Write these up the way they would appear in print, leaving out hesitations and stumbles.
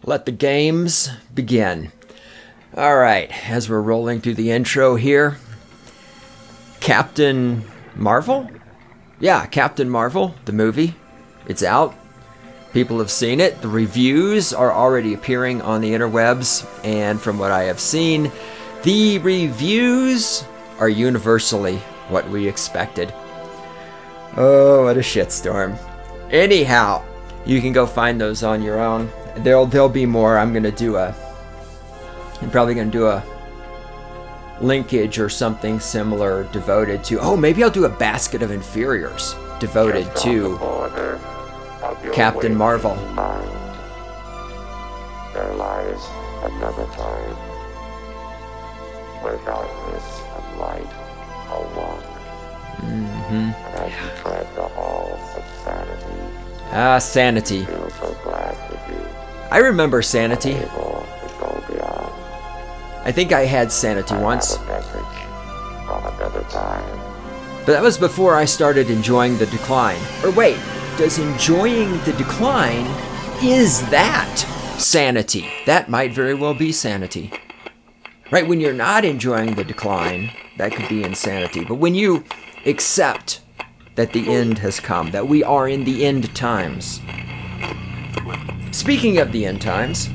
Let the games begin. All right, as we're rolling through the intro here, Captain Marvel? Yeah, Captain Marvel, the movie. It's out. People have seen it. The reviews are already appearing on the interwebs, and from what I have seen, the reviews are universally what we expected. Oh, what a shitstorm. Anyhow, you can go find those on your own. There'll be more. I'm probably gonna do a linkage or something similar devoted to. Oh, maybe I'll do a basket of inferiors devoted to Captain Marvel. There lies another time where darkness and light are one. And as you tread the halls of sanity. Ah, Sanity. Feel so glad to be I remember Sanity. able to go beyond. I think I had Sanity I once, have a message from another time. but that was before I started enjoying the decline. Or wait, does enjoying the decline, is that Sanity? That might very well be Sanity. Right, when you're not enjoying the decline, that could be insanity. But when you accept that the end has come, that we are in the end times. Speaking of the end times,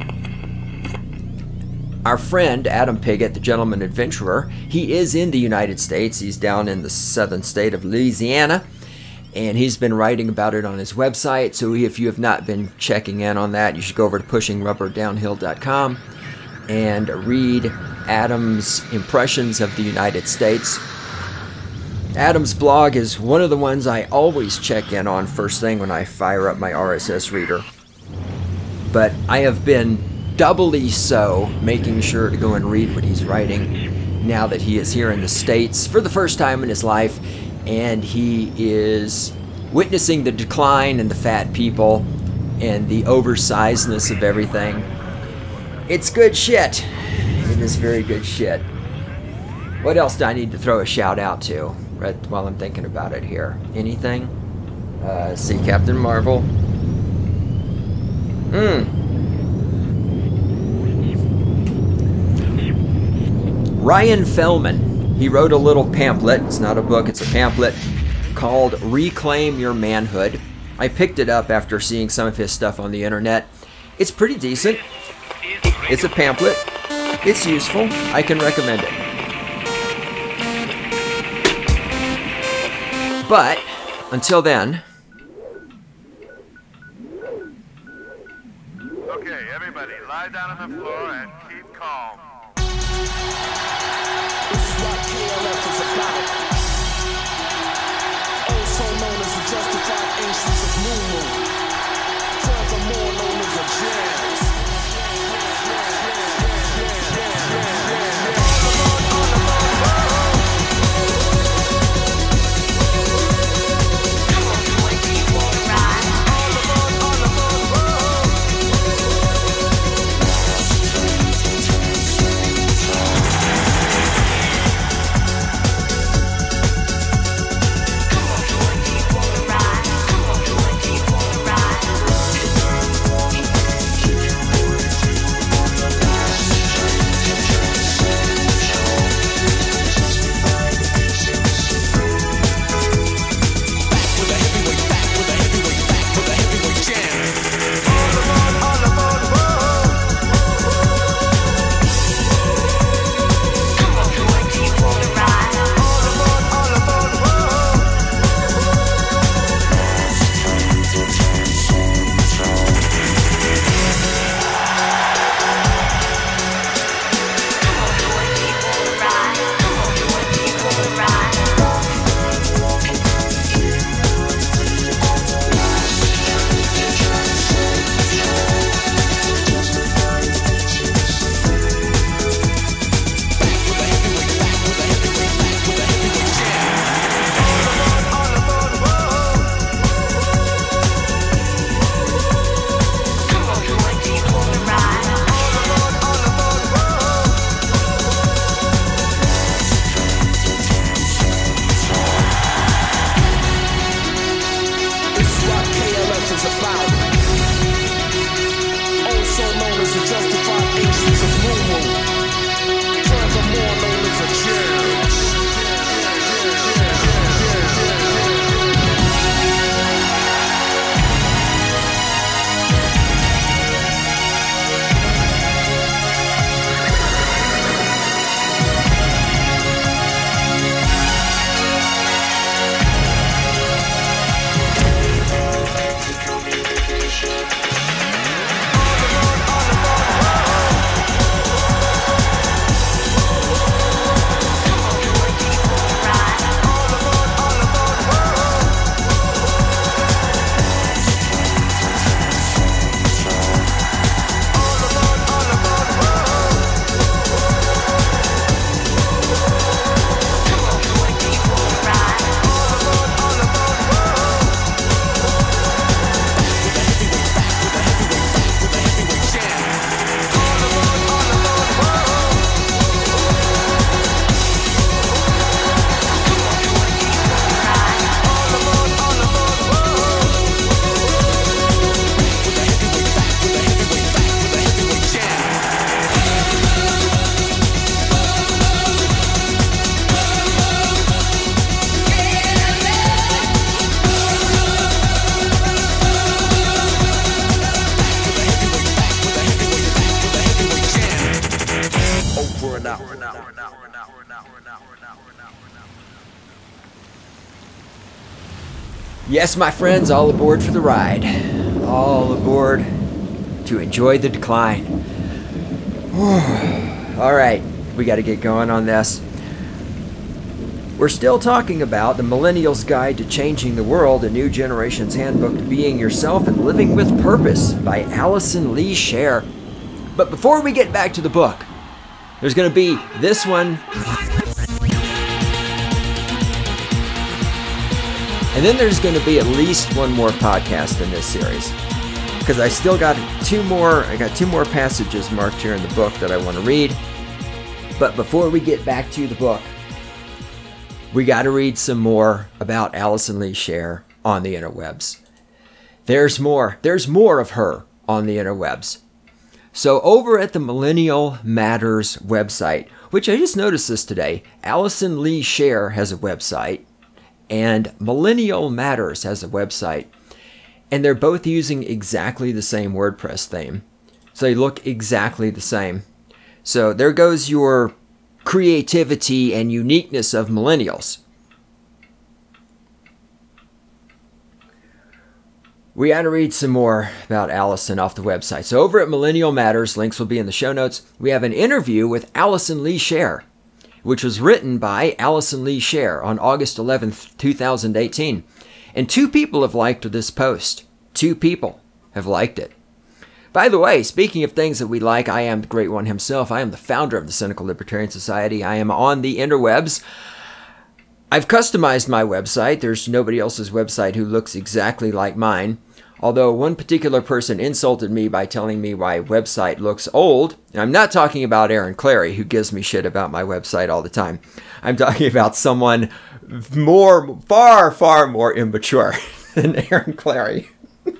our friend Adam Piggott, the gentleman adventurer, he is in the United States. He's down in the southern state of Louisiana, and he's been writing about it on his website. So if you have not been checking in on that, you should go over to pushingrubberdownhill.com and read Adam's impressions of the United States. Adam's blog is one of the ones I always check in on first thing when I fire up my RSS reader. But I have been doubly so making sure to go and read what he's writing now that he is here in the States for the first time in his life, and he is witnessing the decline and the fat people and the oversizedness of everything. It's good shit. It is very good shit. What else do I need to throw a shout out to right while I'm thinking about it here? Anything? See Captain Marvel. Ryan Fellman. He wrote a little pamphlet. It's not a book, it's a pamphlet called Reclaim Your Manhood. I picked it up after seeing some of his stuff on the internet. It's pretty decent. It's a pamphlet. It's useful. I can recommend it. But until then. Okay, everybody, lie down on the floor and keep calm. This is what KLF is about. Also known as the justified ancients of New Moon. Furthermore known as the jams. Yes, my friends, all aboard for the ride. All aboard to enjoy the decline. All right, we got to get going on this. We're still talking about The Millennial's Guide to Changing the World, a New Generation's Handbook to Being Yourself and Living with Purpose by Allison Lee Sher. But before we get back to the book, there's going to be this one. And then there's going to be at least one more podcast in this series. Because I still got two more passages marked here in the book that I want to read. But before we get back to the book, we got to read some more about Allison Lee Sher on the interwebs. There's more of her on the interwebs. So over at the Millennial Matters website, which I just noticed this today, Allison Lee Sher has a website and Millennial Matters has a website. And they're both using exactly the same WordPress theme. So they look exactly the same. So there goes your creativity and uniqueness of millennials. We got to read some more about Allison off the website. So over at Millennial Matters, links will be in the show notes, we have an interview with Allison Lee Sher, which was written by Allison Lee Sher on August 11th, 2018. And 2 people have liked this post. 2 people have liked it. By the way, speaking of things that we like, I am the great one himself. I am the founder of the Cynical Libertarian Society. I am on the interwebs. I've customized my website. There's nobody else's website who looks exactly like mine. Although one particular person insulted me by telling me my website looks old. And I'm not talking about Aaron Clary, who gives me shit about my website all the time. I'm talking about someone far more immature than Aaron Clary.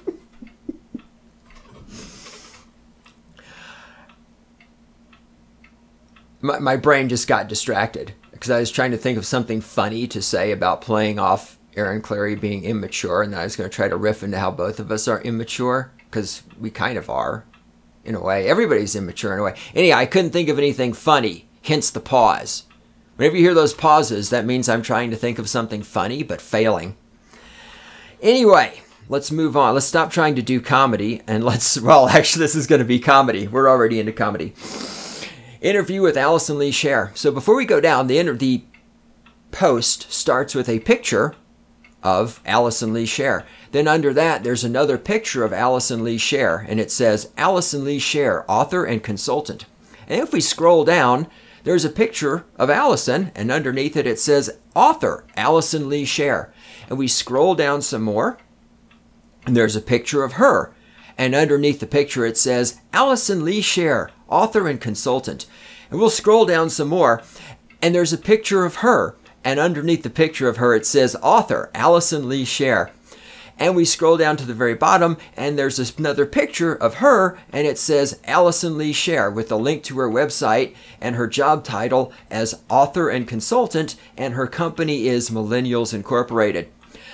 My brain just got distracted because I was trying to think of something funny to say about playing off Aaron Clary being immature, and then I was going to try to riff into how both of us are immature, because we kind of are, in a way. Everybody's immature in a way. Anyhow, I couldn't think of anything funny, hence the pause. Whenever you hear those pauses, that means I'm trying to think of something funny, but failing. Anyway, let's move on. Let's stop trying to do comedy, and actually this is going to be comedy. We're already into comedy. Interview with Allison Lee Sher. So before we go down, the post starts with a picture of Allison Lee Sher. Then under that, there's another picture of Allison Lee Sher, and it says, Allison Lee Sher, author and consultant. And if we scroll down, there's a picture of Allison, and underneath it, it says, author, Allison Lee Sher. And we scroll down some more, and there's a picture of her. And underneath the picture, it says, Allison Lee Sher, author and consultant. And we'll scroll down some more, and there's a picture of her. And underneath the picture of her, it says, author, Allison Lee Sher. And we scroll down to the very bottom, and there's another picture of her, and it says, Allison Lee Sher, with a link to her website and her job title as author and consultant, and her company is Millennials Incorporated.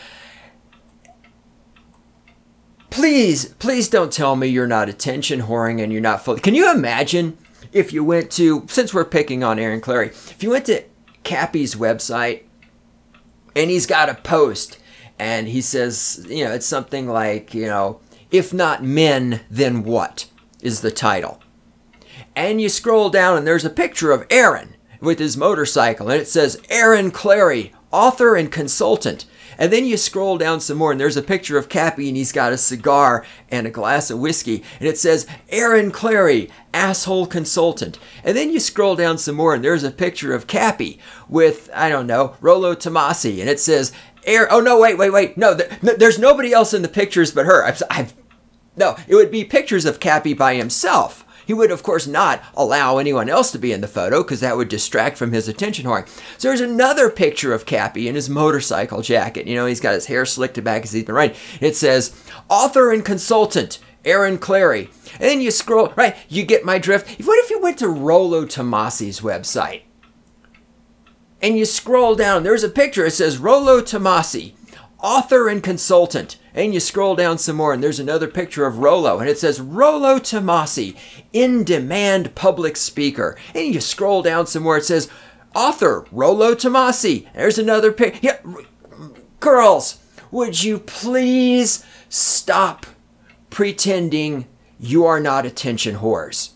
Please don't tell me you're not attention whoring and you're not fully... Can you imagine if you went to, since we're picking on Aaron Clary, if you went to Cappy's website and he's got a post and he says, it's something like, if not men, then what is the title? And you scroll down and there's a picture of Aaron with his motorcycle and it says, Aaron Clary, author and consultant. And then you scroll down some more and there's a picture of Cappy and he's got a cigar and a glass of whiskey. And it says, Aaron Clary, asshole consultant. And then you scroll down some more and there's a picture of Cappy with, Rollo Tomasi. And it says, wait. No, there's nobody else in the pictures but her. No, it would be pictures of Cappy by himself. He would, of course, not allow anyone else to be in the photo because that would distract from his attention whoring. So there's another picture of Cappy in his motorcycle jacket. He's got his hair slicked back as he's been riding. It says, author and consultant, Aaron Clary. And then you scroll, right, you get my drift. What if you went to Rollo Tomasi's website? And you scroll down, there's a picture. It says, Rollo Tomasi, author and consultant. And you scroll down some more and there's another picture of Rollo and it says Rollo Tomasi, in-demand public speaker. And you scroll down some more, it says author Rollo Tomasi. There's another picture. Yeah, girls, would you please stop pretending you are not attention whores?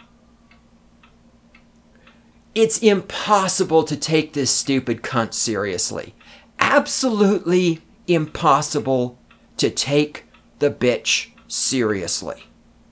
It's impossible to take this stupid cunt seriously. Absolutely impossible to take the bitch seriously.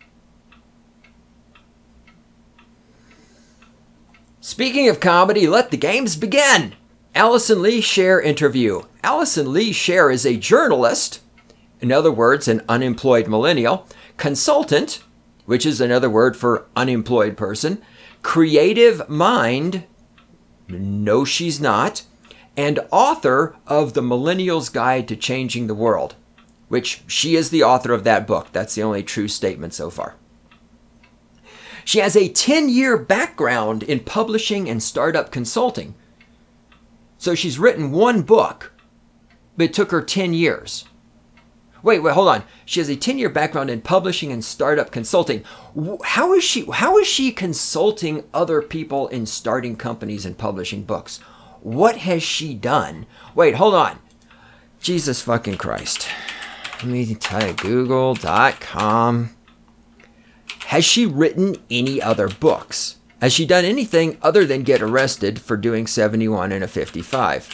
Speaking of comedy, let the games begin. Allison Lee Sher interview. Allison Lee Sher is a journalist, in other words, an unemployed millennial, consultant, which is another word for unemployed person, creative mind, no she's not, and author of The Millennial's Guide to Changing the World, which she is the author of that book. That's the only true statement so far. She has a 10-year background in publishing and startup consulting. So she's written one book, but it took her 10 years. Wait, hold on. She has a 10-year background in publishing and startup consulting. How is she consulting other people in starting companies and publishing books? What has she done? Wait, hold on. Jesus fucking Christ. Let me tell you, google.com. Has she written any other books? Has she done anything other than get arrested for doing 71 and a 55?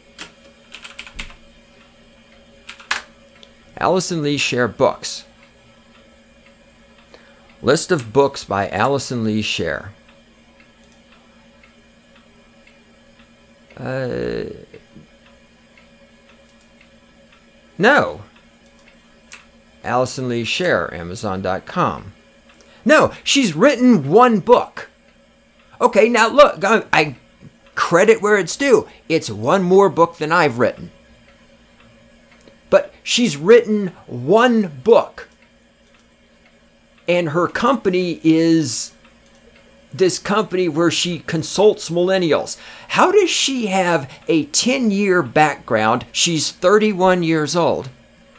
Allison Lee Sher books. List of books by Allison Lee Sher. No. Allison Lee Sher, Amazon.com. No, she's written one book. Okay, now look, I credit where it's due. It's one more book than I've written. But she's written one book. And her company is this company where she consults millennials. How does she have a 10-year background? She's 31 years old.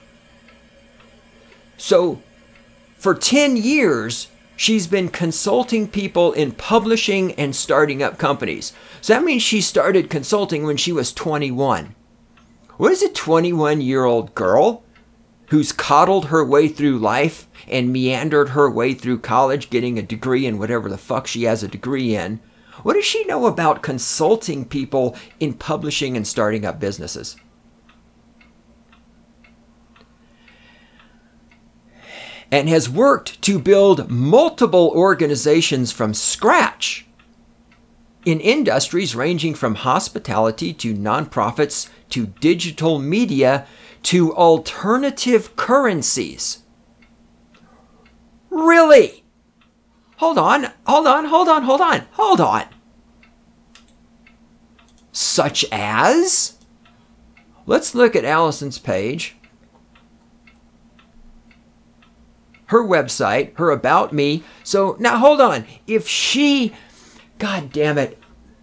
So for 10 years, she's been consulting people in publishing and starting up companies. So that means she started consulting when she was 21. What is a 21-year-old girl who's coddled her way through life and meandered her way through college, getting a degree in whatever the fuck she has a degree in? What does she know about consulting people in publishing and starting up businesses? And has worked to build multiple organizations from scratch in industries ranging from hospitality to nonprofits to digital media to alternative currencies. Really? Hold on. Such as? Let's look at Allison's page. Her website, her About Me. So now hold on. If she, God damn it.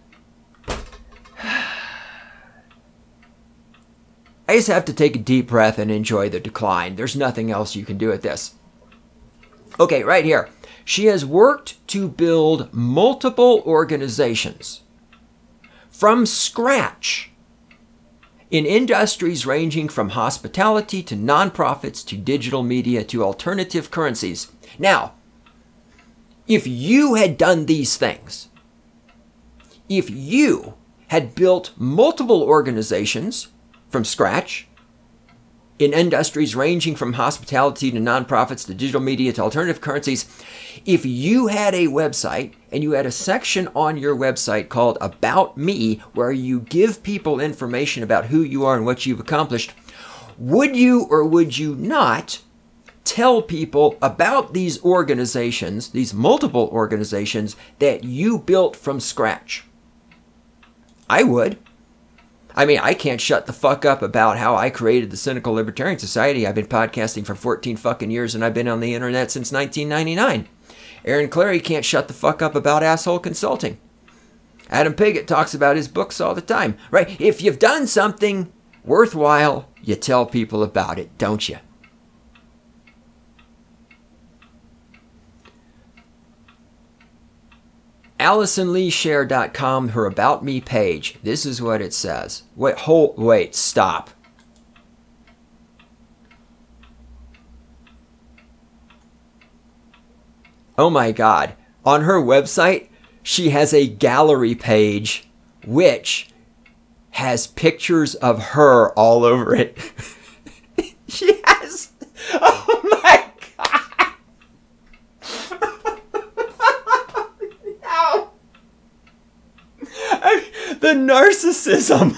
I just have to take a deep breath and enjoy the decline. There's nothing else you can do at this. Okay, right here. She has worked to build multiple organizations from scratch in industries ranging from hospitality to nonprofits to digital media to alternative currencies. Now, if you had done these things, if you had built multiple organizations from scratch in industries ranging from hospitality to nonprofits to digital media to alternative currencies, if you had a website and you had a section on your website called About Me where you give people information about who you are and what you've accomplished, would you or would you not tell people about these organizations, these multiple organizations that you built from scratch? I would. I mean, I can't shut the fuck up about how I created the Cynical Libertarian Society. I've been podcasting for 14 fucking years and I've been on the internet since 1999. Aaron Clarey can't shut the fuck up about asshole consulting. Adam Piggott talks about his books all the time, right? If you've done something worthwhile, you tell people about it, don't you? AllisonLeeSher.com, her About Me page. This is what it says. Wait, stop. Oh my God. On her website, she has a gallery page which has pictures of her all over it. She has. Oh my God. No. The narcissism.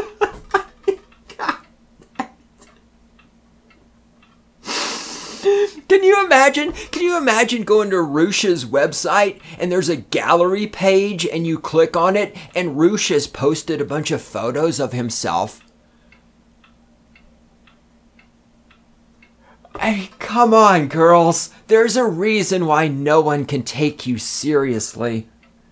Can you imagine going to Rush's website and there's a gallery page and you click on it and Rush has posted a bunch of photos of himself? Come on, girls. There's a reason why no one can take you seriously.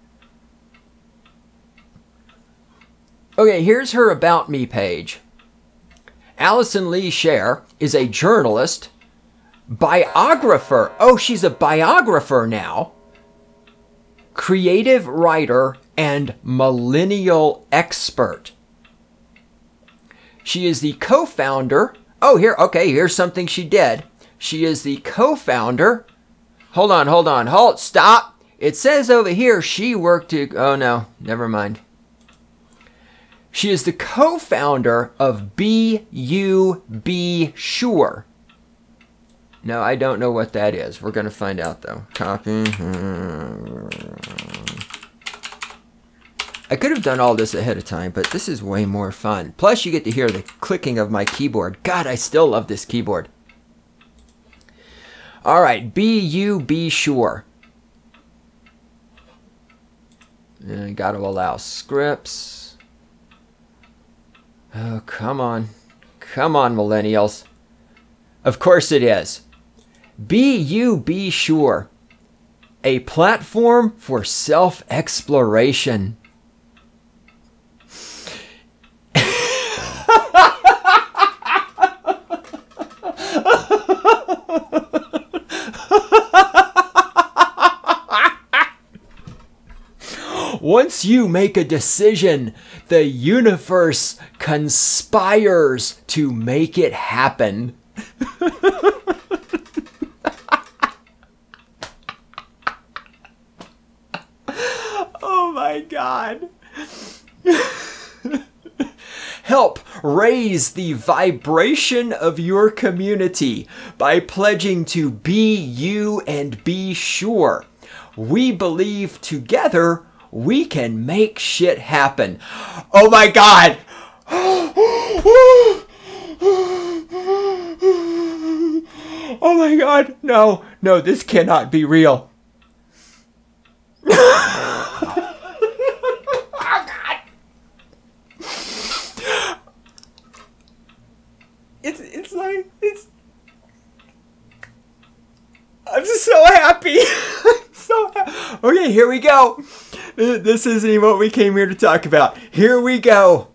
Okay, here's her About Me page. Allison Lee Sher is a journalist, biographer. Oh, she's a biographer now. Creative writer and millennial expert. She is the co-founder. Oh, here's something she did. She is the co-founder. Hold on, stop. It says over here she worked to, oh no, never mind. She is the co-founder of B.U.B. Sure. No, I don't know what that is. We're going to find out, though. Copy. I could have done all this ahead of time, but this is way more fun. Plus, you get to hear the clicking of my keyboard. God, I still love this keyboard. All right, B.U.B. Sure. And got to allow scripts. Oh, come on. Come on, millennials. Of course it is. B.U.B. Sure. A platform for self-exploration. Once you make a decision, the universe conspires to make it happen. Oh my God. Help raise the vibration of your community by pledging to be you and be sure. We believe together we can make shit happen. Oh my God. Oh my God. No, this cannot be real. I'm just so happy. Okay, here we go. This isn't even what we came here to talk about. Here we go.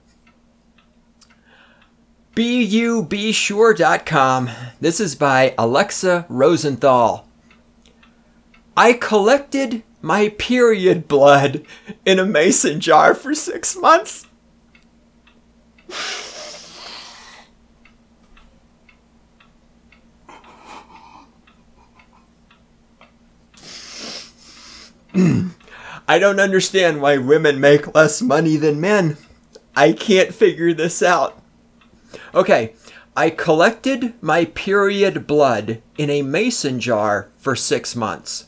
BUBsure.com. This is by Alexa Rosenthal. I collected my period blood in a mason jar for 6 months. I don't understand why women make less money than men. I can't figure this out. Okay, I collected my period blood in a mason jar for 6 months.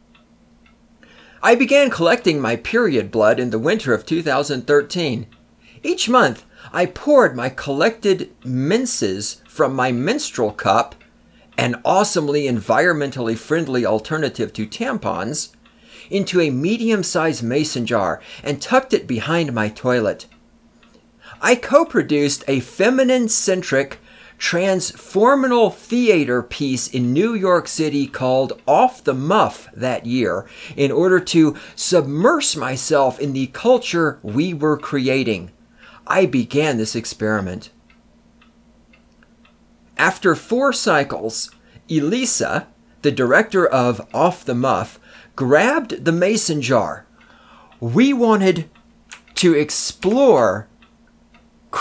I began collecting my period blood in the winter of 2013. Each month, I poured my collected menses from my menstrual cup, an awesomely environmentally friendly alternative to tampons, into a medium-sized mason jar and tucked it behind my toilet. I co-produced a feminine-centric transformational theater piece in New York City called Off the Muff that year in order to submerge myself in the culture we were creating. I began this experiment. After 4 cycles, Elisa, the director of Off the Muff, grabbed the mason jar. We wanted to explore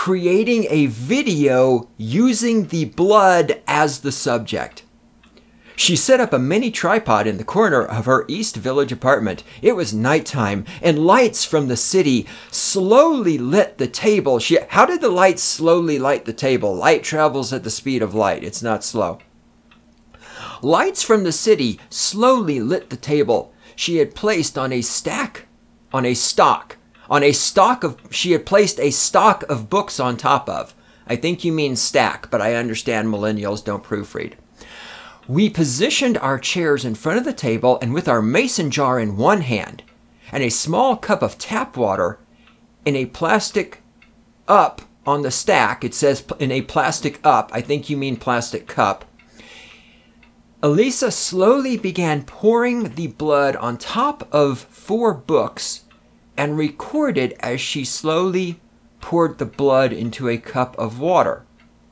creating a video using the blood as the subject. She set up a mini tripod in the corner of her East Village apartment. It was nighttime, and lights from the city slowly lit the table. How did the lights slowly light the table? Light travels at the speed of light. It's not slow. Lights from the city slowly lit the table she had placed on a stock of books on top of. I think you mean stack, but I understand millennials don't proofread. We positioned our chairs in front of the table, and with our mason jar in one hand and a small cup of tap water in a plastic up on the stack, it says in a plastic up, I think you mean plastic cup, Elisa slowly began pouring the blood on top of 4 books and recorded as she slowly poured the blood into a cup of water.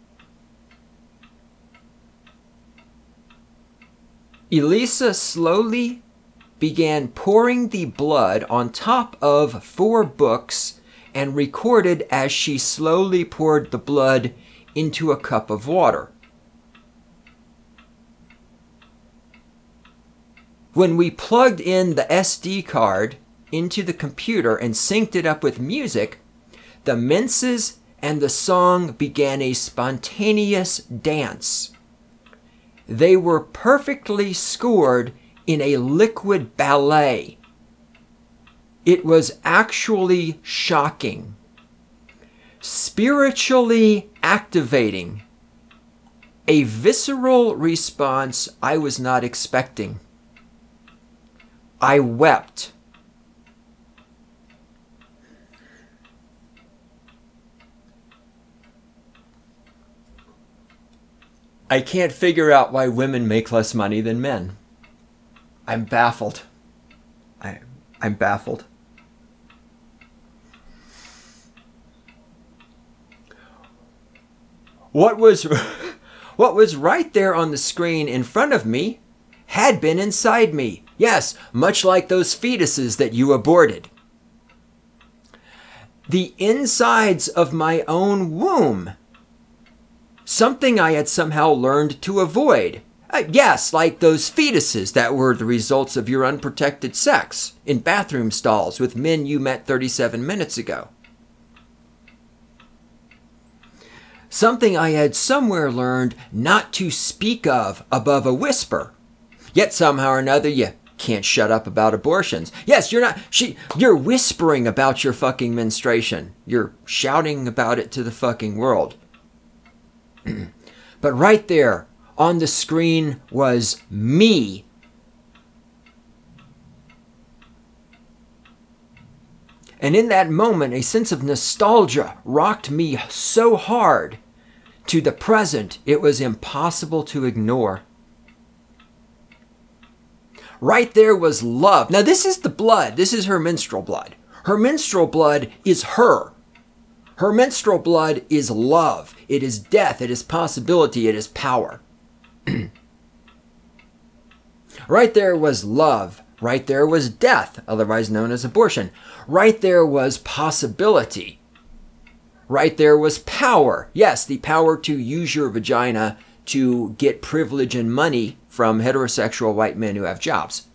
Elisa slowly began pouring the blood on top of 4 books and recorded as she slowly poured the blood into a cup of water. When we plugged in the SD card into the computer and synced it up with music, the minces and the song began a spontaneous dance. They were perfectly scored in a liquid ballet. It was actually shocking, spiritually activating, a visceral response I was not expecting. I wept. I can't figure out why women make less money than men. I'm baffled. I'm baffled. What was right there on the screen in front of me had been inside me. Yes, much like those fetuses that you aborted. The insides of my own womb. Something I had somehow learned to avoid. Yes, like those fetuses that were the results of your unprotected sex in bathroom stalls with men you met 37 minutes ago. Something I had somewhere learned not to speak of above a whisper. Yet somehow or another you can't shut up about abortions. Yes, you're whispering about your fucking menstruation. You're shouting about it to the fucking world. But right there on the screen was me. And in that moment, a sense of nostalgia rocked me so hard to the present, it was impossible to ignore. Right there was love. Now this is the blood. This is her menstrual blood. Her menstrual blood is her. Her menstrual blood is love. It is death. It is possibility. It is power. Right there was love. Right there was death, otherwise known as abortion. Right there was possibility. Right there was power. Yes, the power to use your vagina to get privilege and money from heterosexual white men who have jobs.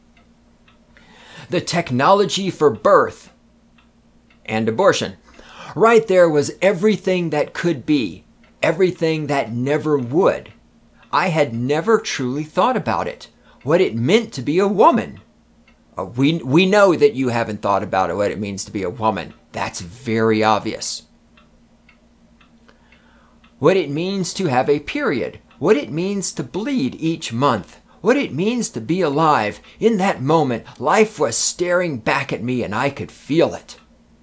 The technology for birth and abortion. Right there was everything that could be, everything that never would. I had never truly thought about it, what it meant to be a woman. We know that you haven't thought about it, what it means to be a woman. That's very obvious. What it means to have a period, what it means to bleed each month, what it means to be alive. In that moment, life was staring back at me and I could feel it.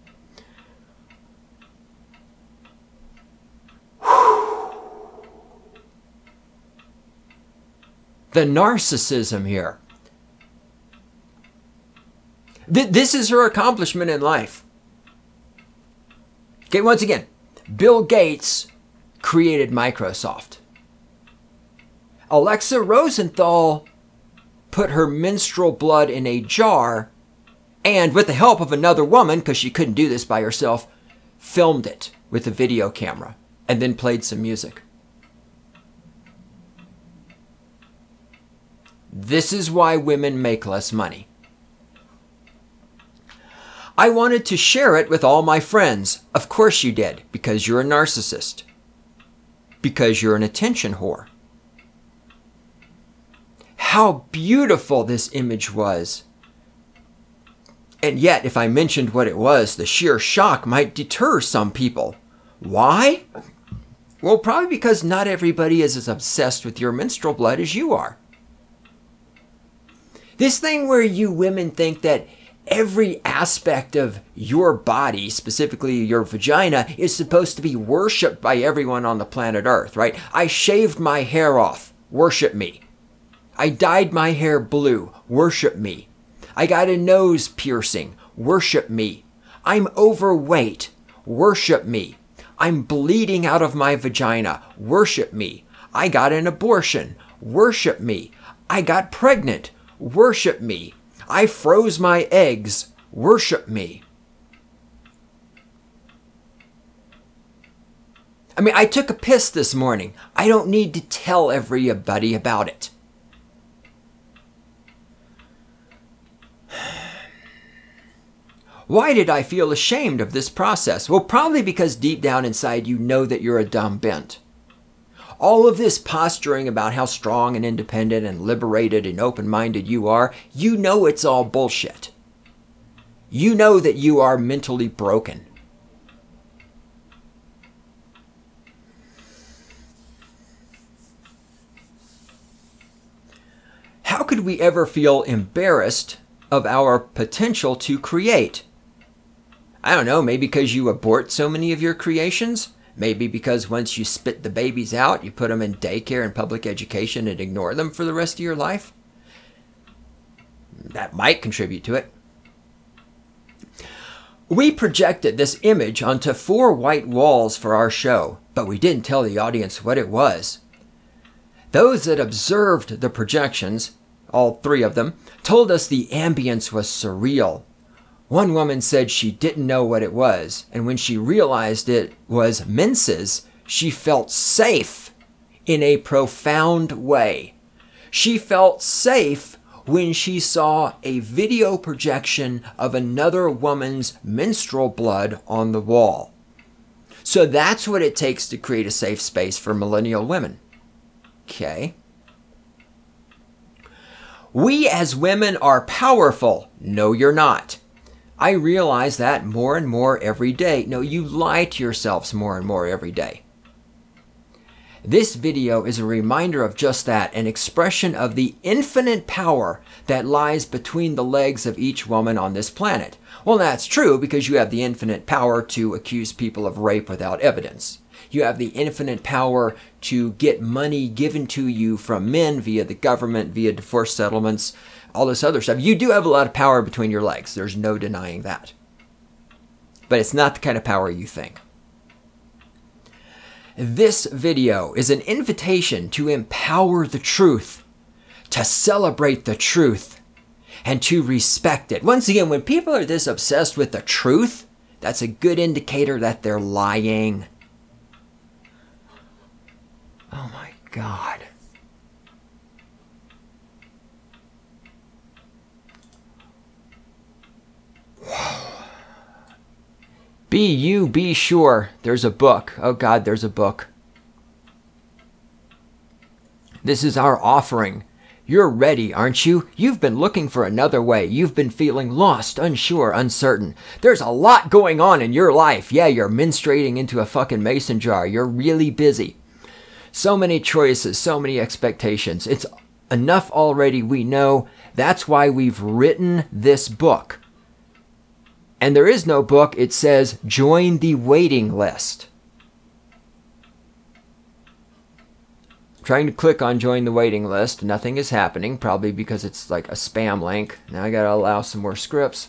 The narcissism here. This is her accomplishment in life. Okay, once again, Bill Gates created Microsoft. Alexa Rosenthal put her menstrual blood in a jar and, with the help of another woman, because she couldn't do this by herself, filmed it with a video camera and then played some music. This is why women make less money. I wanted to share it with all my friends. Of course you did, because you're a narcissist. Because you're an attention whore. How beautiful this image was. And yet, if I mentioned what it was, the sheer shock might deter some people. Why? Well, probably because not everybody is as obsessed with your menstrual blood as you are. This thing where you women think that every aspect of your body, specifically your vagina, is supposed to be worshipped by everyone on the planet Earth, right? I shaved my hair off. Worship me. I dyed my hair blue. Worship me. I got a nose piercing. Worship me. I'm overweight. Worship me. I'm bleeding out of my vagina. Worship me. I got an abortion. Worship me. I got pregnant. Worship me. I froze my eggs. Worship me. I mean, I took a piss this morning. I don't need to tell everybody about it. Why did I feel ashamed of this process? Well, probably because deep down inside you know that you're a dumb bent. All of this posturing about how strong and independent and liberated and open-minded you are, you know it's all bullshit. You know that you are mentally broken. How could we ever feel embarrassed of our potential to create? I don't know, maybe because you abort so many of your creations? Maybe because once you spit the babies out, you put them in daycare and public education and ignore them for the rest of your life? That might contribute to it. We projected this image onto 4 white walls for our show, but we didn't tell the audience what it was. Those that observed the projections, all 3 of them, told us the ambience was surreal. One woman said she didn't know what it was, and when she realized it was menses, she felt safe in a profound way. She felt safe when she saw a video projection of another woman's menstrual blood on the wall. So that's what it takes to create a safe space for millennial women. Okay. We as women are powerful. No, you're not. I realize that more and more every day. No, you lie to yourselves more and more every day. This video is a reminder of just that, an expression of the infinite power that lies between the legs of each woman on this planet. Well, that's true because you have the infinite power to accuse people of rape without evidence. You have the infinite power to get money given to you from men via the government, via divorce settlements, all this other stuff. You do have a lot of power between your legs. There's no denying that. But it's not the kind of power you think. This video is an invitation to empower the truth, to celebrate the truth, and to respect it. Once again, when people are this obsessed with the truth, that's a good indicator that they're lying. Oh my God. Be sure. There's a book. Oh God, there's a book. This is our offering. You're ready, aren't you? You've been looking for another way. You've been feeling lost, unsure, uncertain. There's a lot going on in your life. Yeah, you're menstruating into a fucking mason jar. You're really busy. So many choices, so many expectations. It's enough already, we know. That's why we've written this book. And there is no book. It says, join the waiting list. I'm trying to click on join the waiting list. Nothing is happening, probably because it's like a spam link. Now I gotta allow some more scripts.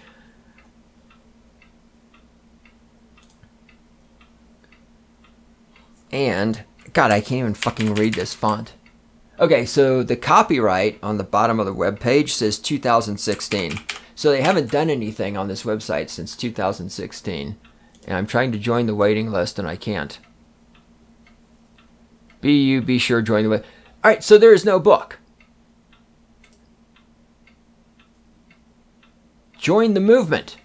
And, God, I can't even fucking read this font. Okay, so the copyright on the bottom of the web page says 2016. So they haven't done anything on this website since 2016. And I'm trying to join the waiting list and I can't. Be sure join the waiting. All right, so there is no book. Join the movement.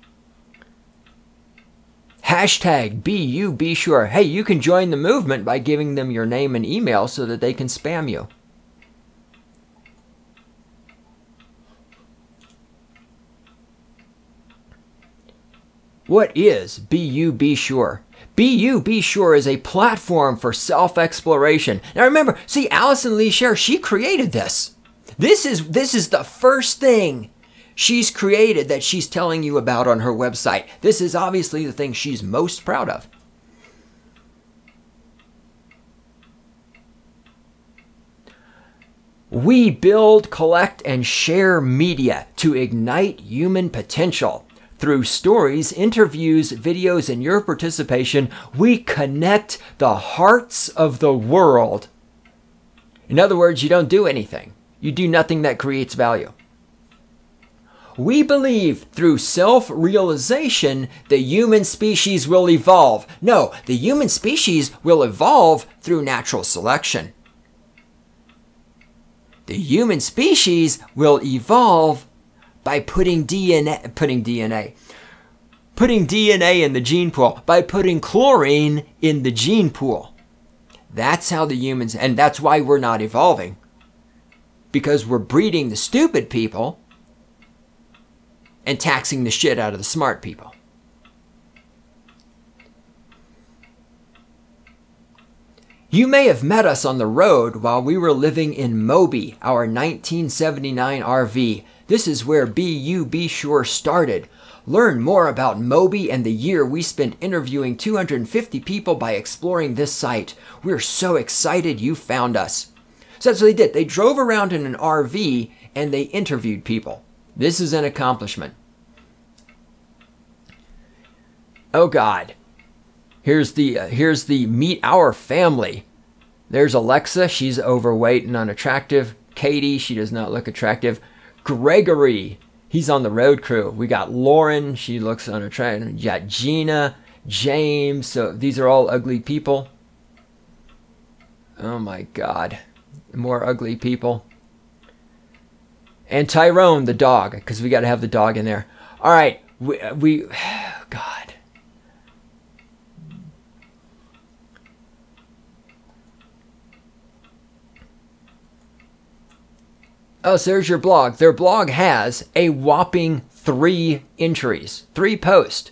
Hashtag #BeYouBeSure. Hey, you can join the movement by giving them your name and email so that they can spam you. What is #BeYouBeSure? #BeYouBeSure is a platform for self-exploration. Now remember, see, Allison Lee Sher, she created this. This is the first thing she's created that she's telling you about on her website. This is obviously the thing she's most proud of. We build, collect, and share media to ignite human potential. Through stories, interviews, videos, and your participation, we connect the hearts of the world. In other words, you don't do anything. You do nothing that creates value. We believe through self-realization, the human species will evolve. No, the human species will evolve through natural selection. The human species will evolve by putting DNA in the gene pool, by putting chlorine in the gene pool. That's how the humans, and that's why we're not evolving. Because we're breeding the stupid people and taxing the shit out of the smart people. You may have met us on the road while we were living in Moby, our 1979 RV. This is where #BeYouBeSure started. Learn more about Moby and the year we spent interviewing 250 people by exploring this site. We're so excited you found us. So that's what they did. They drove around in an RV and they interviewed people. This is an accomplishment. Oh God. Here's the meet our family. There's Alexa. She's overweight and unattractive. Katie. She does not look attractive. Gregory. He's on the road crew. We got Lauren. She looks unattractive. You got Gina. James. So these are all ugly people. Oh my God. More ugly people. And Tyrone, the dog. Because we got to have the dog in there. All right. We God. Oh, so there's your blog. Their blog has a whopping 3 entries, 3 posts.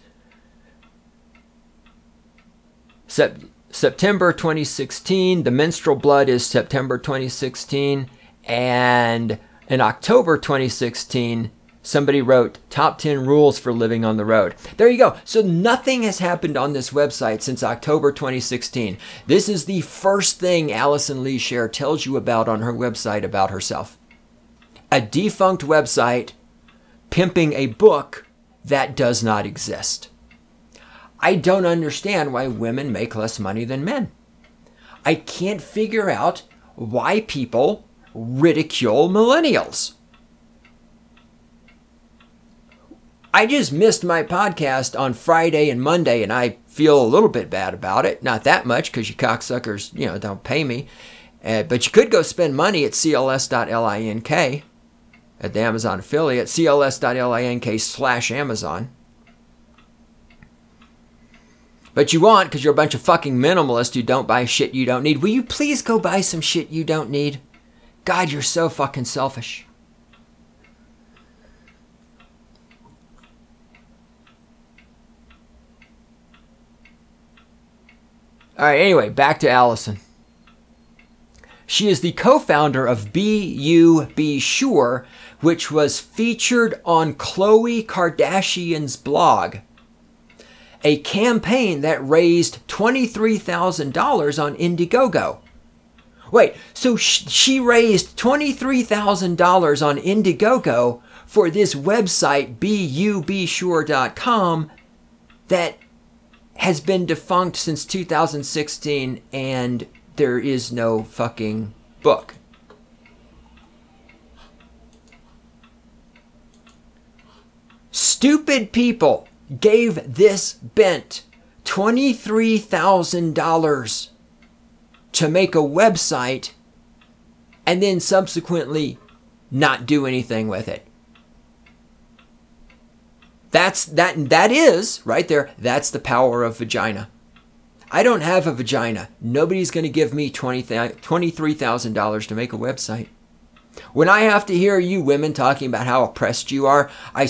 September 2016, The Menstrual Blood is September 2016, and in October 2016, somebody wrote Top 10 Rules for Living on the Road. There you go. So nothing has happened on this website since October 2016. This is the first thing Allison Lee Sher tells you about on her website about herself. A defunct website pimping a book that does not exist. I don't understand why women make less money than men. I can't figure out why people ridicule millennials. I just missed my podcast on Friday and Monday, and I feel a little bit bad about it. Not that much, because you cocksuckers, don't pay me. But you could go spend money at cls.link. At the Amazon affiliate, cls.link/Amazon. But you won't, because you're a bunch of fucking minimalists who don't buy shit you don't need. Will you please go buy some shit you don't need? God, you're so fucking selfish. All right, anyway, back to Allison. She is the co-founder of #BeYouBeSure, which was featured on Khloe Kardashian's blog. A campaign that raised $23,000 on Indiegogo. Wait, so she raised $23,000 on Indiegogo for this website, BeYouBeSure.com, that has been defunct since 2016, and there is no fucking book. Stupid people gave this bent $23,000 to make a website and then subsequently not do anything with it. That is right there. That's the power of vagina. I don't have a vagina. Nobody's going to give me $23,000 to make a website. When I have to hear you women talking about how oppressed you are, I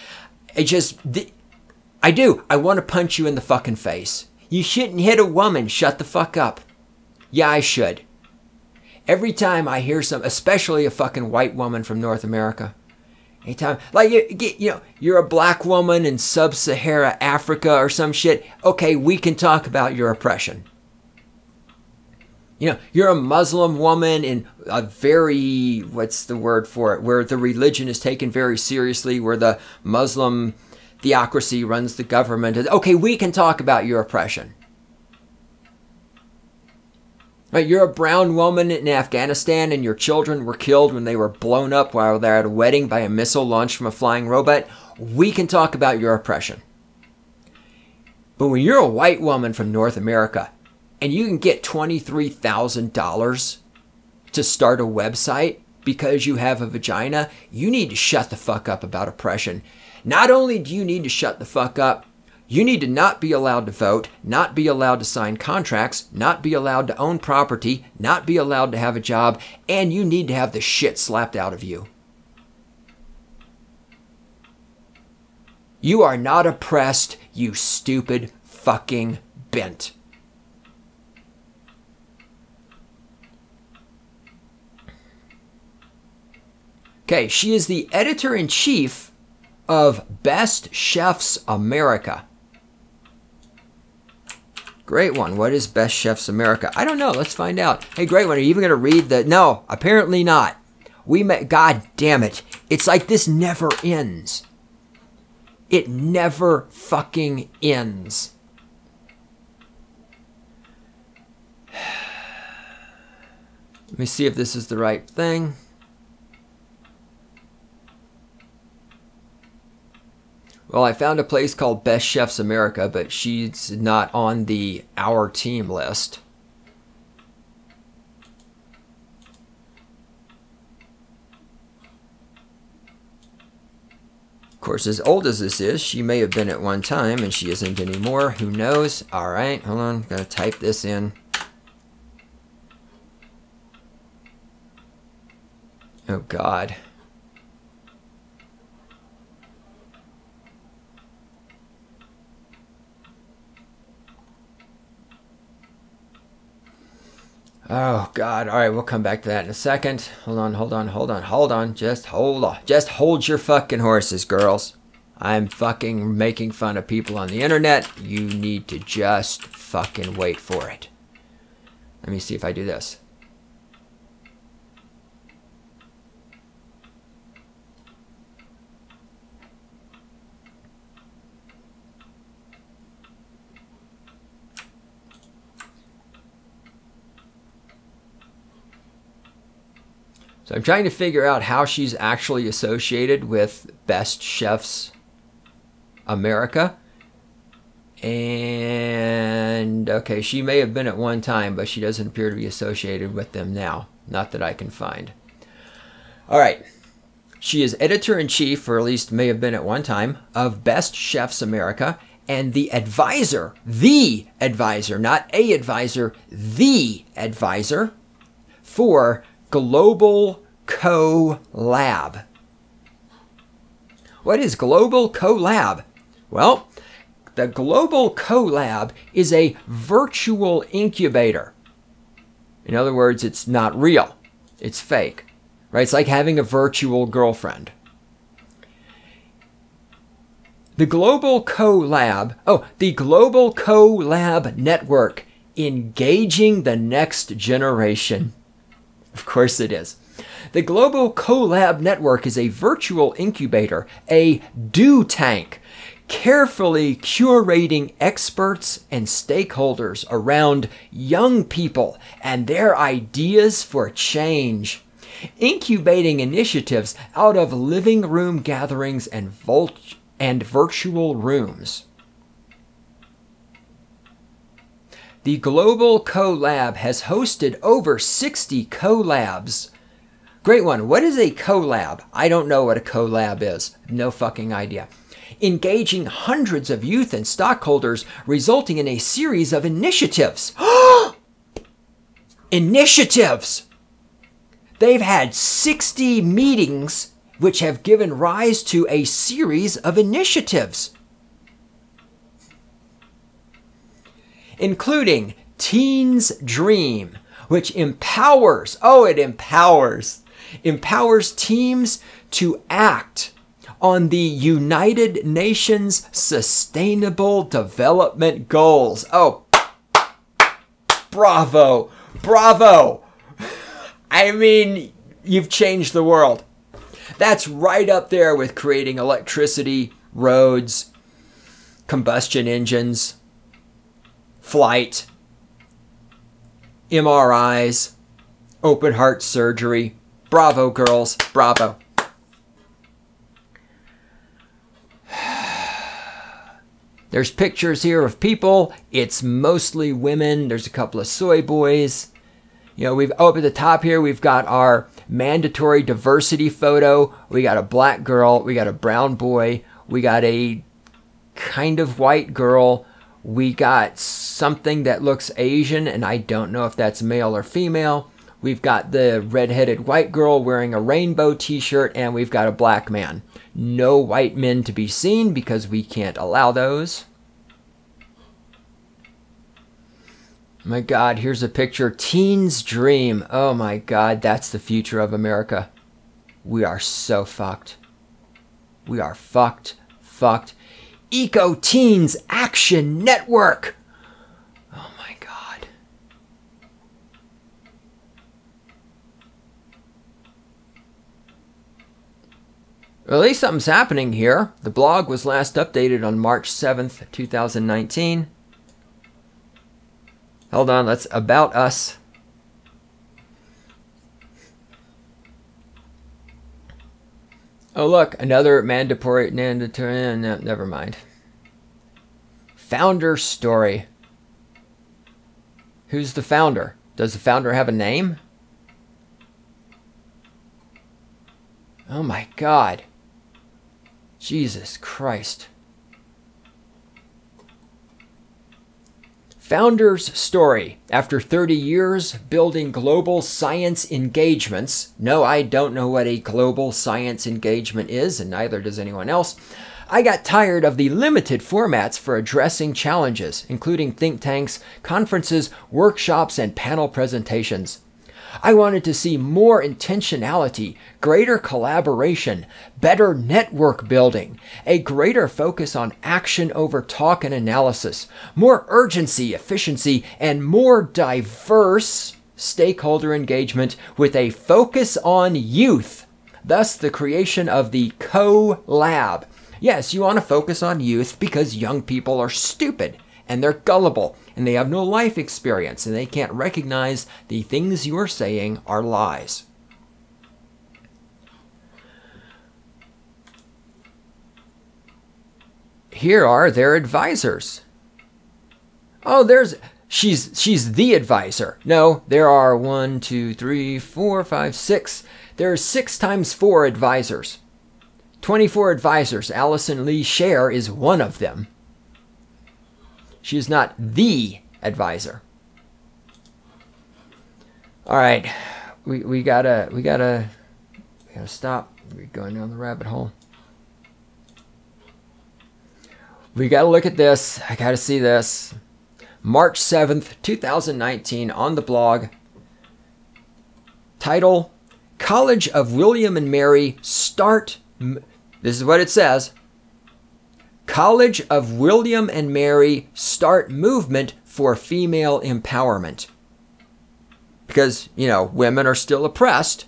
do. I want to punch you in the fucking face. You shouldn't hit a woman. Shut the fuck up. Yeah, I should. Every time I hear especially a fucking white woman from North America, anytime, like, you're a black woman in sub-Sahara Africa or some shit, okay, we can talk about your oppression. You're a Muslim woman in a very, what's the word for it, where the religion is taken very seriously, where the Muslim theocracy runs the government. Okay, we can talk about your oppression. Right, you're a brown woman in Afghanistan and your children were killed when they were blown up while they're at a wedding by a missile launched from a flying robot. We can talk about your oppression. But when you're a white woman from North America and you can get $23,000 to start a website because you have a vagina, you need to shut the fuck up about oppression. Not only do you need to shut the fuck up, you need to not be allowed to vote, not be allowed to sign contracts, not be allowed to own property, not be allowed to have a job, and you need to have the shit slapped out of you. You are not oppressed, you stupid fucking bent. Okay, she is the editor-in-chief of Best Chefs America. Great one. What is Best Chefs America? I don't know. Let's find out. Hey, great one. Are you even going to read the... No, apparently not. God damn it. It's like this never ends. It never fucking ends. Let me see if this is the right thing. Well, I found a place called Best Chefs America, but she's not on the Our Team list. Of course, as old as this is, she may have been at one time, and she isn't anymore. Who knows? All right, hold on. Gotta type this in. Oh, God. Oh, God. All right, we'll come back to that in a second. Hold on. Just hold on. Just hold your fucking horses, girls. I'm fucking making fun of people on the internet. You need to just fucking wait for it. Let me see if I do this. So I'm trying to figure out how she's actually associated with Best Chefs America. And, okay, she may have been at one time, but she doesn't appear to be associated with them now. Not that I can find. All right. She is editor-in-chief, or at least may have been at one time, of Best Chefs America. And the advisor, not a advisor, the advisor for Global CoLab. What is Global CoLab? Well, the Global CoLab is a virtual incubator. In other words, it's not real. It's fake. Right? It's like having a virtual girlfriend. The Global CoLab Network, engaging the next generation. Of course it is. The Global CoLab Network is a virtual incubator, a do tank, carefully curating experts and stakeholders around young people and their ideas for change, incubating initiatives out of living room gatherings and virtual rooms. The Global CoLab has hosted over 60 collabs. Great one. What is a collab? I don't know what a collab is. No fucking idea. engaging hundreds of youth and stockholders, resulting in a series of initiatives. Initiatives! They've had 60 meetings which have given rise to a series of initiatives, including Teens Dream, which empowers teams to act on the United Nations Sustainable Development Goals. Oh, bravo, bravo. I mean, you've changed the world. That's right up there with creating electricity, roads, combustion engines, flight, MRIs, open heart surgery. Bravo, girls. Bravo. There's pictures here of people. It's mostly women. There's a couple of soy boys. You know, up at the top here, we've got our mandatory diversity photo. We got a black girl. We got a brown boy. We got a kind of white girl. We got something that looks Asian, and I don't know if that's male or female. We've got the redheaded white girl wearing a rainbow t-shirt, and we've got a black man. No white men to be seen because we can't allow those. My God, here's a picture. Teens Dream. Oh my God, that's the future of America. We are so fucked. We are fucked. Eco Teens Action Network. Oh my God. Well, at least something's happening here. The blog was last updated on March 7th, 2019. Hold on, that's About Us. Oh, look, another mandatory, no, never mind. Founder story. Who's the founder? Does the founder have a name? Oh my God. Jesus Christ. Founder's story. After 30 years building global science engagements. No, I don't know what a global science engagement is, and neither does anyone else. I got tired of the limited formats for addressing challenges, including think tanks, conferences, workshops, and panel presentations. I wanted to see more intentionality, greater collaboration, better network building, a greater focus on action over talk and analysis, more urgency, efficiency, and more diverse stakeholder engagement with a focus on youth. Thus, the creation of the Co-Lab. Yes, you want to focus on youth because young people are stupid and they're gullible and they have no life experience and they can't recognize the things you are saying are lies. Here are their advisors. Oh, she's the advisor. No, there are 1, 2, 3, 4, 5, 6. There's 6 times 4 advisors. 24 advisors. Allison Lee Scher is one of them. She is not the advisor. All right, we gotta stop. We're going down the rabbit hole. We gotta look at this. I gotta see this. March 7th, 2019, on the blog. Title: College of William and Mary Start. This is what it says. College of William and Mary Start Movement for Female Empowerment. Because, women are still oppressed.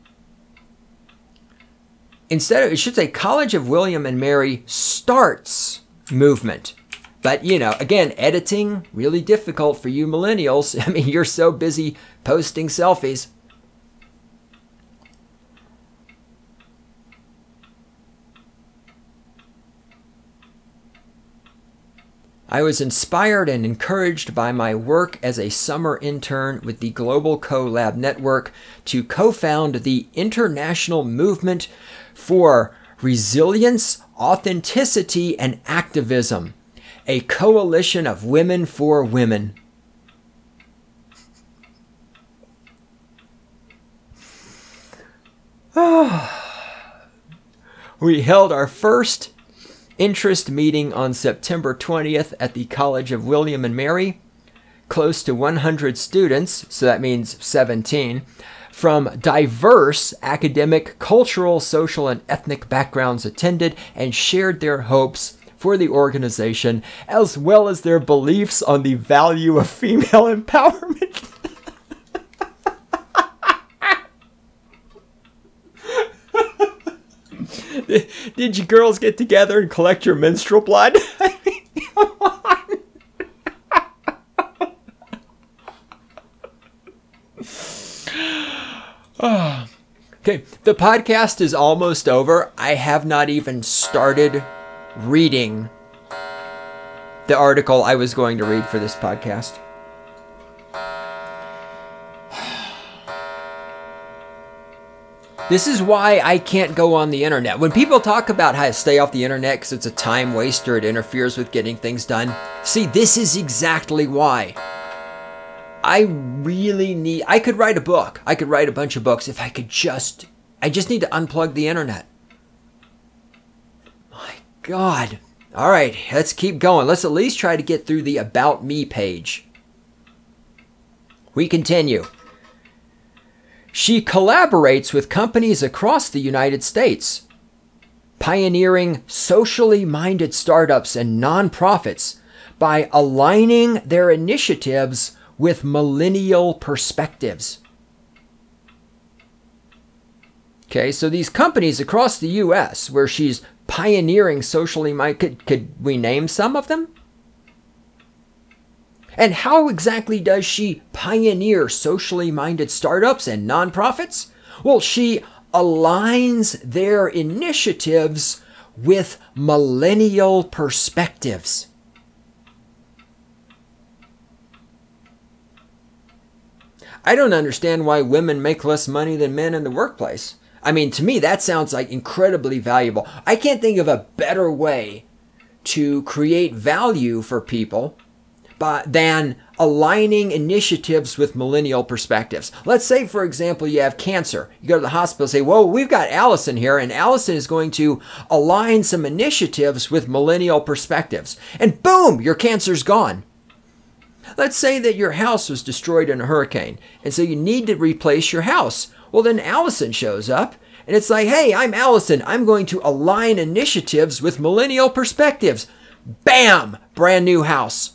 Instead, it should say College of William and Mary Starts Movement. But, again, editing, really difficult for you millennials. I mean, you're so busy posting selfies. I was inspired and encouraged by my work as a summer intern with the Global Co-Lab Network to co-found the International Movement for Resilience, Authenticity, and Activism, a coalition of women for women. We held our first interest meeting on September 20th at the College of William and Mary. Close to 100 students, so that means 17, from diverse academic, cultural, social, and ethnic backgrounds attended and shared their hopes for the organization, as well as their beliefs on the value of female empowerment. Did you girls get together and collect your menstrual blood? I mean, come on. Okay, the podcast is almost over. I have not even started reading the article I was going to read for this podcast. This is why I can't go on the internet. When people talk about how to stay off the internet because it's a time waster, it interferes with getting things done. See, this is exactly why. I could write a book. I could write a bunch of books if I just need to unplug the internet. My God. All right, let's keep going. Let's at least try to get through the About Me page. We continue. She collaborates with companies across the United States, pioneering socially minded startups and nonprofits by aligning their initiatives with millennial perspectives. Okay, so these companies across the U.S. where she's pioneering socially minded, could we name some of them? And how exactly does she pioneer socially minded startups and nonprofits? Well, she aligns their initiatives with millennial perspectives. I don't understand why women make less money than men in the workplace. I mean, to me, that sounds like incredibly valuable. I can't think of a better way to create value for people than aligning initiatives with millennial perspectives. Let's say, for example, you have cancer. You go to the hospital and say, whoa, we've got Allison here, and Allison is going to align some initiatives with millennial perspectives. And boom, your cancer's gone. Let's say that your house was destroyed in a hurricane, and so you need to replace your house. Well, then Allison shows up, and it's like, hey, I'm Allison. I'm going to align initiatives with millennial perspectives. Bam! Brand new house.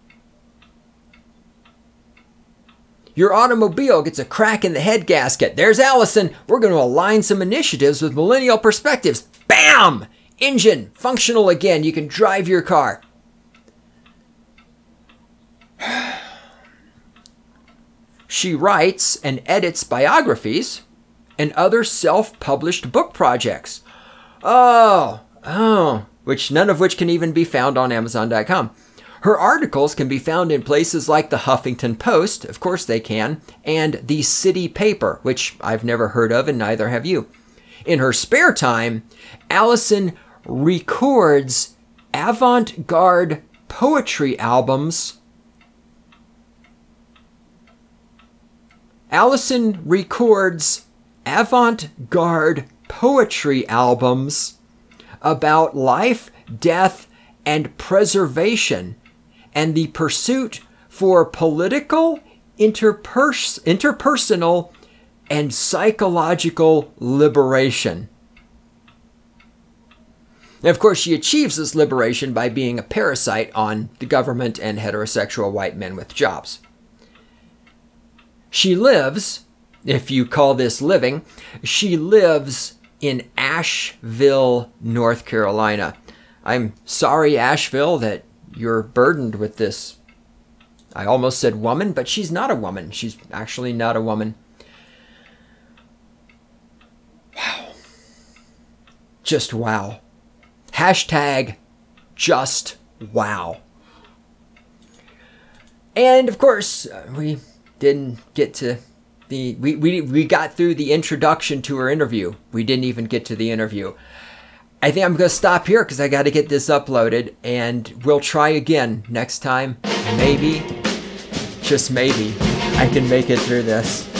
Your automobile gets a crack in the head gasket. There's Allison. We're going to align some initiatives with millennial perspectives. Bam! Engine functional again. You can drive your car. She writes and edits biographies and other self-published book projects. Which none of which can even be found on Amazon.com. Her articles can be found in places like the Huffington Post, of course they can, and the City Paper, which I've never heard of and neither have you. In her spare time, Allison records avant-garde poetry albums. Allison records avant-garde poetry albums about life, death, and preservation, and the pursuit for political, interpersonal, and psychological liberation. And of course, she achieves this liberation by being a parasite on the government and heterosexual white men with jobs. She lives, if you call this living, she lives in Asheville, North Carolina. I'm sorry, Asheville, that you're burdened with this. I almost said woman, but she's not a woman. She's actually not a woman. Wow. Just wow. Hashtag just wow. And of course, we didn't get to we got through the introduction to her interview. We didn't even get to the interview. I think I'm going to stop here because I got to get this uploaded, and we'll try again next time. Maybe, just maybe, I can make it through this.